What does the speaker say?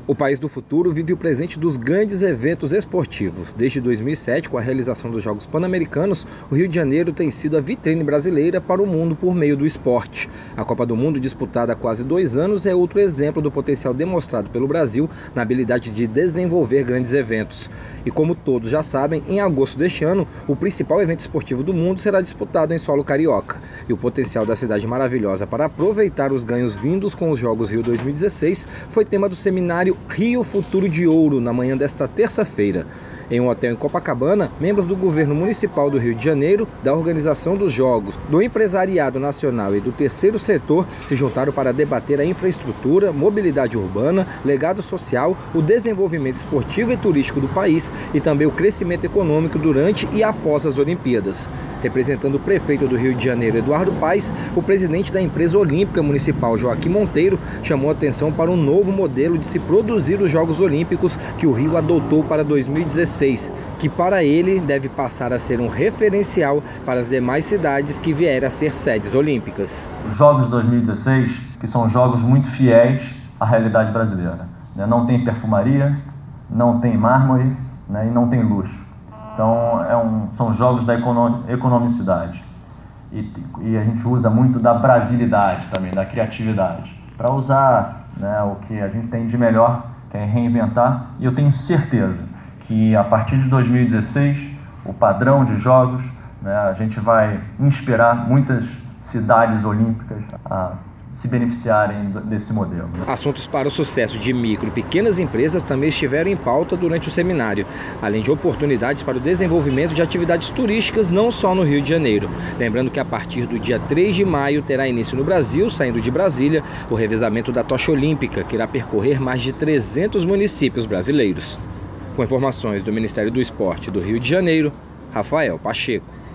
O país do futuro vive o presente dos grandes eventos esportivos. Desde 2007, com a realização dos Jogos Pan-Americanos, o Rio de Janeiro tem sido a vitrine brasileira para o mundo por meio do esporte. A Copa do Mundo, disputada há quase 2 anos, é outro exemplo do potencial demonstrado pelo Brasil na habilidade de desenvolver grandes eventos. E como todos já sabem, em agosto deste ano, o principal evento esportivo do mundo será disputado em solo carioca. E o potencial da cidade maravilhosa para aproveitar os ganhos vindos com os Jogos Rio 2016 foi tema do seminário Rio Futuro de Ouro, na manhã desta terça-feira. Em um hotel em Copacabana, membros do governo municipal do Rio de Janeiro, da organização dos Jogos, do empresariado nacional e do terceiro setor se juntaram para debater a infraestrutura, mobilidade urbana, legado social, o desenvolvimento esportivo e turístico do país e também o crescimento econômico durante e após as Olimpíadas. Representando o prefeito do Rio de Janeiro, Eduardo Paes, o presidente da empresa olímpica municipal, Joaquim Monteiro, chamou a atenção para um novo modelo de se produzir os Jogos Olímpicos que o Rio adotou para 2016, que para ele deve passar a ser um referencial para as demais cidades que vierem a ser sedes olímpicas. Os Jogos 2016, que são jogos muito fiéis à realidade brasileira. Não tem perfumaria, não tem mármore, e não tem luxo. Então são jogos da economicidade. E a gente usa muito da brasilidade também, da criatividade, para usar o que a gente tem de melhor, que é reinventar. E eu tenho certeza que a partir de 2016, o padrão de jogos, a gente vai inspirar muitas cidades olímpicas a se beneficiarem desse modelo. Assuntos para o sucesso de micro e pequenas empresas também estiveram em pauta durante o seminário, além de oportunidades para o desenvolvimento de atividades turísticas não só no Rio de Janeiro. Lembrando que a partir do dia 3 de maio terá início no Brasil, saindo de Brasília, o revezamento da tocha olímpica, que irá percorrer mais de 300 municípios brasileiros. Com informações do Ministério do Esporte do Rio de Janeiro, Rafael Pacheco.